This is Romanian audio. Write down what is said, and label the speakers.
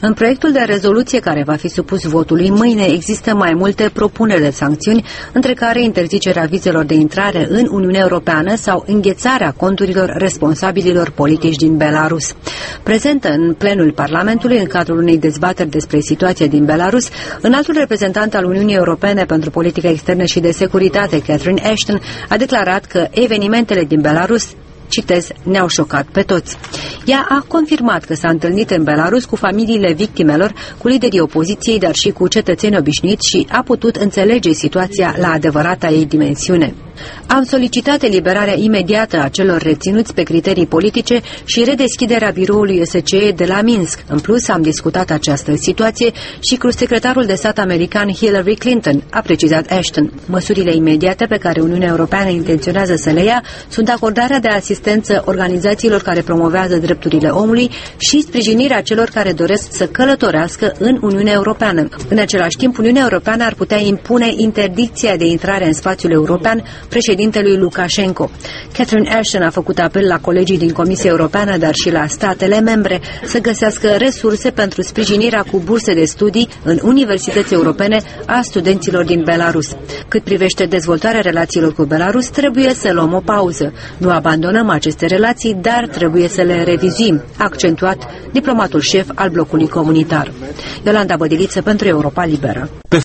Speaker 1: În proiectul de rezoluție care va fi supus votului mâine există mai multe propuneri de sancțiuni, între care interzicerea vizelor de intrare în Uniunea Europeană sau înghețarea conturilor responsabililor politici din Belarus. Prezentă în plenul Parlamentului, în cadrul unei dezbateri despre situația din Belarus, înaltul reprezentant al Uniunii Europene pentru politică externă și de securitate, Catherine Ashton, a declarat că evenimentele din Belarus, citez, ne-au șocat pe toți. Ea a confirmat că s-a întâlnit în Belarus cu familiile victimelor, cu liderii opoziției, dar și cu cetățeni obișnuiți și a putut înțelege situația la adevărata ei dimensiune. Am solicitat eliberarea imediată a celor reținuți pe criterii politice și redeschiderea biroului OSCE de la Minsk. În plus, am discutat această situație și cu secretarul de stat american Hillary Clinton, a precizat Ashton. Măsurile imediate pe care Uniunea Europeană intenționează să le ia sunt acordarea de asistență organizațiilor care promovează drepturile omului și sprijinirea celor care doresc să călătorească în Uniunea Europeană. În același timp, Uniunea Europeană ar putea impune interdicția de intrare în spațiul european președintelui Lukashenko. Catherine Ashton a făcut apel la colegii din Comisia Europeană, dar și la statele membre să găsească resurse pentru sprijinirea cu burse de studii în universități europene a studenților din Belarus. Cât privește dezvoltarea relațiilor cu Belarus, trebuie să luăm o pauză. Nu abandonăm aceste relații, dar trebuie să le revizuim, a accentuat diplomatul șef al blocului comunitar. Iolanda Bădiliță pentru Europa Liberă.